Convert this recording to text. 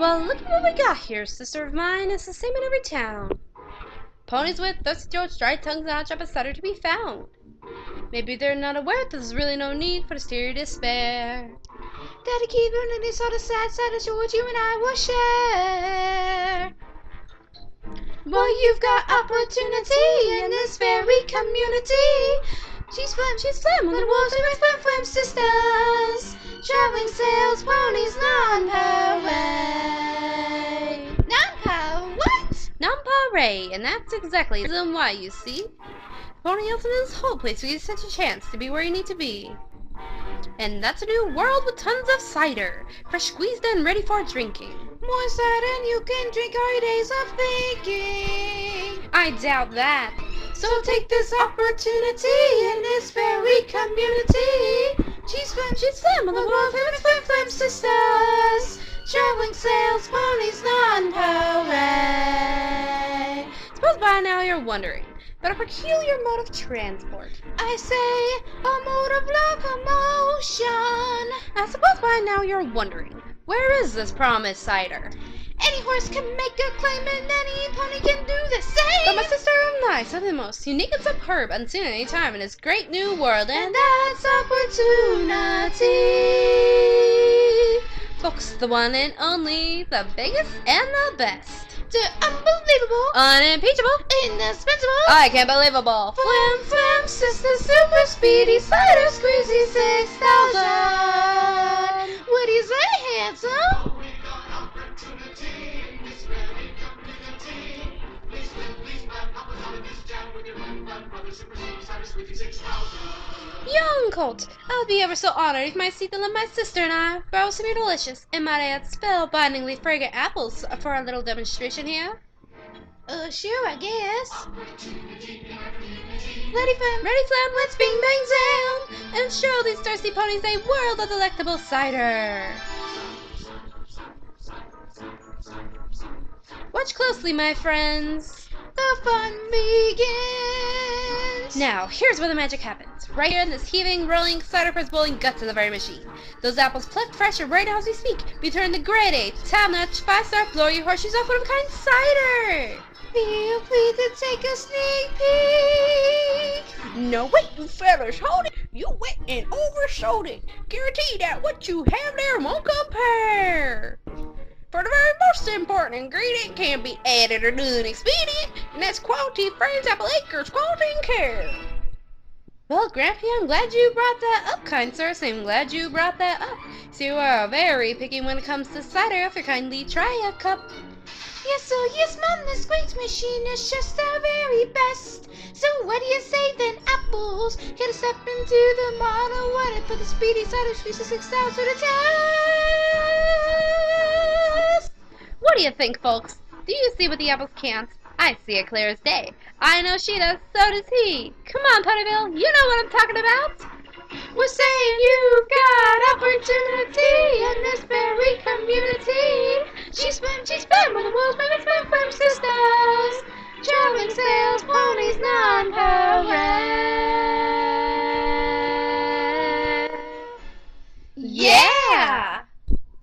Well, look at what we got here, sister of mine. It's the same in every town. Ponies with thirsty throats, dry tongues, and hot cider to be found. Maybe they're not aware that there's really no need for steer despair. Gotta keep learning this all the sad is what you and I will share. Boy, you've got opportunity in this very community. She's flim on the wolves with flim sisters. Traveling sales ponies, non-parade. Non-parade? What? Non-parade, and that's exactly the reason why, you see. Pony Hilton is this whole place where you get such a chance to be where you need to be. And that's a new world with tons of cider, fresh squeezed and ready for drinking. More cider than you can drink all your days of thinking. I doubt that. So take this opportunity in this very community. She's flim on the wolf and flim sisters. Traveling sales ponies, non-parade. Suppose by now you're wondering about a peculiar mode of transport. I say a mode of locomotion. I suppose by now you're wondering, where is this promised cider? Any horse can make a claim and any pony can do the same. But my sister and I saw the most unique and superb unseen at any time in this great new world, and that's opportunity. Folks, the one and only, the biggest and the best. The unbelievable, unimpeachable, indispensable, I can't believable. Flim sister, super speedy cider squeezy 6,000. What do you say, handsome? Young colt, I'll be ever so honored if you might seek to let my sister and I borrow some of your delicious and might add spellbindingly fragrant apples for a little demonstration here. Sure, I guess. Ready, fam, let's bing bang zam, and show these thirsty ponies a world of delectable cider. Watch closely, my friends. The fun begins. Now, here's where the magic happens. Right here in this heaving, rolling, cider press bowling guts of the very machine. Those apples plucked fresh right now as we speak. Be turned to grade A, top-notch, 5-star, blow your horseshoes off one-of-a-kind cider. Feel free to take a sneak peek. No, wait, you fellas, hold it. You went and oversold it. Guarantee that what you have there won't compare. For the very most important ingredient can be added or done expedient, and that's quality Friends Apple Acres quality and care. Well, Grampy, I'm glad you brought that up, kind sir. So I'm glad you brought that up. So you are very picky when it comes to cider. If you kindly try a cup. Yes, ma'am, this great machine is just the very best. So what do you say then, apples? Get a step into the model, what it for the speedy cider squeeze 6,000 to the test. What do you think, folks? Do you see what the apples can't? I see it clear as day. I know she does, so does he. Come on, Ponyville, you know what I'm talking about. We're saying you've got opportunity in this very community. She's flim on the wolves, flim sisters. Traveling sales ponies, non-parade.